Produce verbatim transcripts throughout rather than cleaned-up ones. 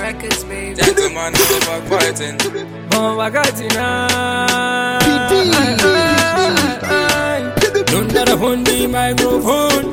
records, baby. Gentleman, no backbiting. No backbiting. Don't let up on the microphone.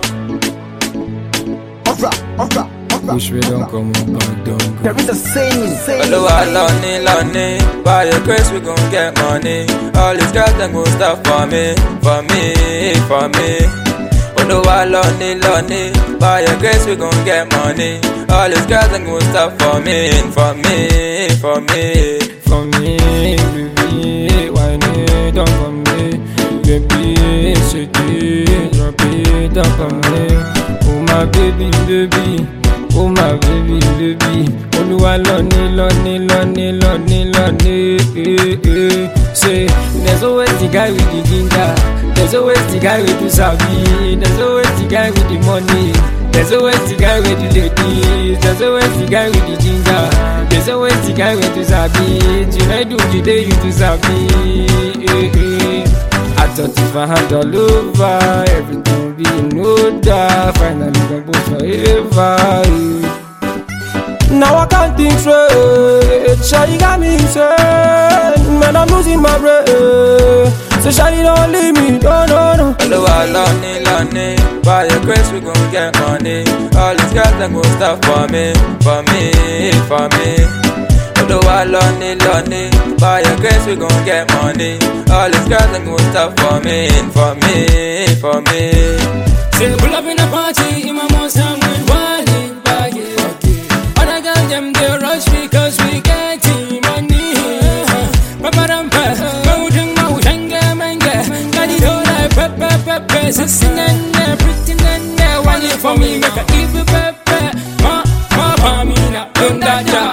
Wish we don't come back down. There is a saying, saying. Although I lonely, lonely, by your grace we gon' get money. All these girls them gon' stop for me, for me, for me. Although I lonely, lonely, by your grace we gon' get money. All these girls them gon' stop for me, for me, for me, for me, baby. Why need don't for me, baby? Shake it, drop it up on me. Oh my baby, baby. Oh my baby, baby. Oluwa loni, loni, loni, loni, loni. Eh, eh. Say, there's always the guy with the ginger. There's always the guy with the sabi. There's always the guy with the money. There's always the guy with the ladies. There's always the guy with the ginger. There's always the guy with the sabi. Tonight do today you to sabi. Eh, eh. I thought if I had all over, everything would be in order. Finally, gonna go forever. Now I can't think straight. Shawty got me insane. Man, I'm losing my brain. So Shawty don't leave me, no, no, no. Although I lonely, lonely, by your grace we gon' get money. All these girls that gon' stop for me, for me, for me. Although I lonely, lonely, by your grace we gon' get money. All these girls that gon' stop for me, for me, for me. Say pull up in a party, in my monster with one bag it. Other girls them they rush because we getting money. Papa rampa, mountain mountain manga, got it all like pepper pepper. Sissing and pretty and one it for me, make a evil pepper. Ma ma pamina, don't da.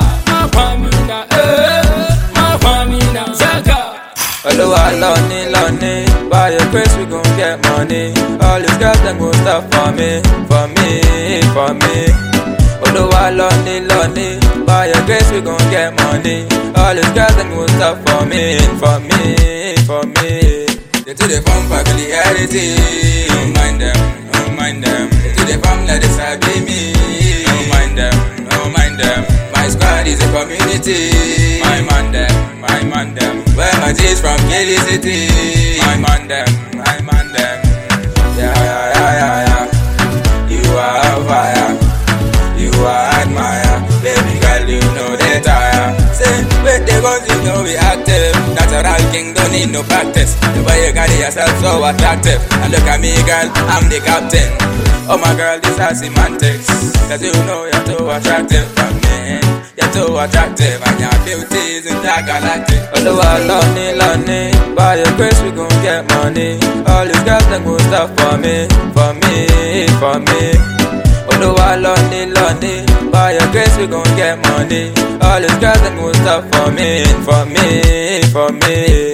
Although I lonely, lonely, by your grace we gon' get money. All these girls them gon' stop for me, for me, for me. Although I lonely, lonely, by your grace we gon' get money. All these girls them gon' stop for me, for me, for me. They to the farm familiarity, don't mind them, don't mind them. They to the farm let this be me, don't mind them, don't mind them. My squad is a community, my man them, my man them. Where my G's from Kelly City, my man them, my man them. Yeah, yeah, yeah, yeah, yeah. You are fire, you are admire. Baby girl, you know they tire. Say, wait, they gon' you know we active. Natural king, don't need no practice. The way you carry yourself so attractive. And look at me, girl, I'm the captain. Oh my girl, these are semantics. Cause you know you're too attractive for me. You're too attractive and your beauty is intergalactic. Although I lonely, lonely, by your grace we gon' get money. All these girls that gon' stop for me, for me, for me. Although I lonely, lonely, by your grace we gon' get money. All these girls that gon' stop for me, for me, for me.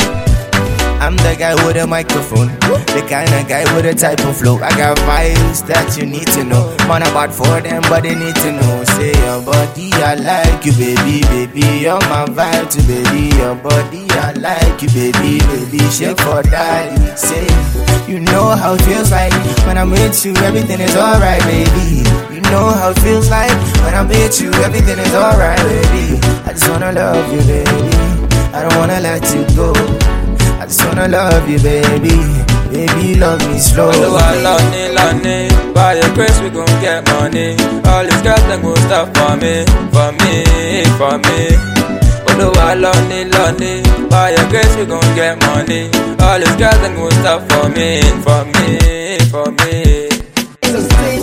I'm the guy with a microphone, the kind of guy with a type of flow. I got vibes that you need to know. Man, I'm bad for them, but they need to know. Say your body, I like you, baby, baby. You're my vibe too, baby. Your body, I like you, baby, baby. Shake for daddy. Say, you know how it feels like when I'm with you, everything is alright, baby. You know how it feels like when I'm with you, everything is alright, baby. I just wanna love you, baby. I don't wanna let you go. I just wanna love you, baby. Baby, love me slow. Although I lonely, lonely, by your grace we gon' get money. All these girls them gon' stop for me, for me, for me. Although I lonely, lonely, by your grace we gon' get money. All these girls them gon' stop for me, for me, for me.